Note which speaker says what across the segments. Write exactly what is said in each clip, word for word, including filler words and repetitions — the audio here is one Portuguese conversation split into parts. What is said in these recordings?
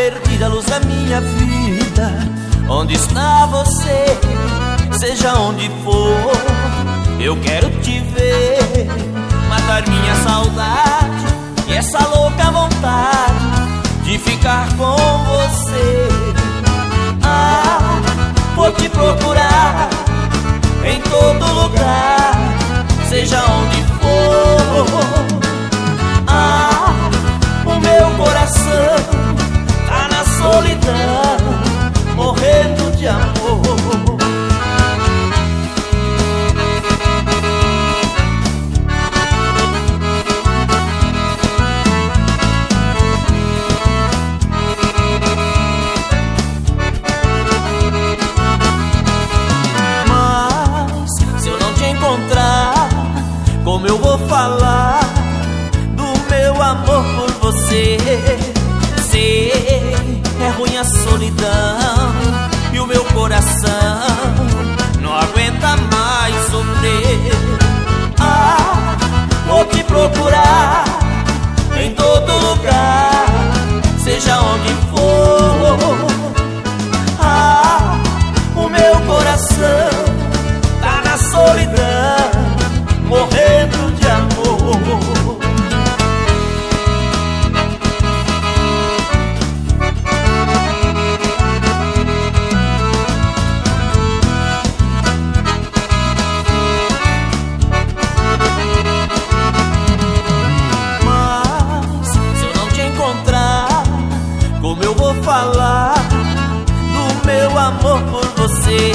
Speaker 1: perdida luz da minha vida. Onde está você? Seja onde for, eu quero te ver. Matar minha saudade e essa louca vontade de ficar com você. Ah, vou te procurar em todo lugar, seja onde for. Ah, o meu coração tá na solidão, morrendo de amor. Como eu vou falar do meu amor por você? Sei, é ruim a solidão e o meu coração não aguenta mais sofrer. Ah, vou te procurar em todo lugar, seja onde for. Ah, o meu coração tá na solidão, morrendo de amor. Mas se eu não te encontrar, como eu vou falar do meu amor por você?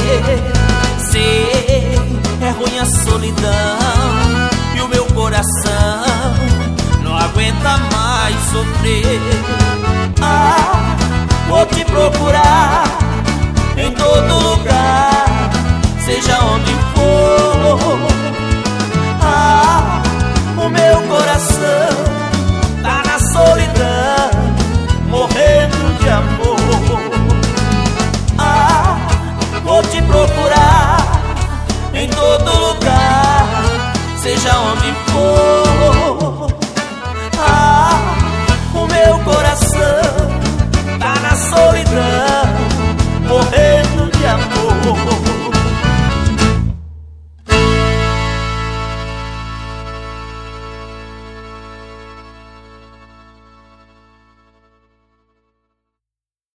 Speaker 1: Sei, é ruim a solidão e o meu coração não aguenta mais sofrer. Ah, vou te procurar em todo lugar, seja onde for. Ah, o meu coração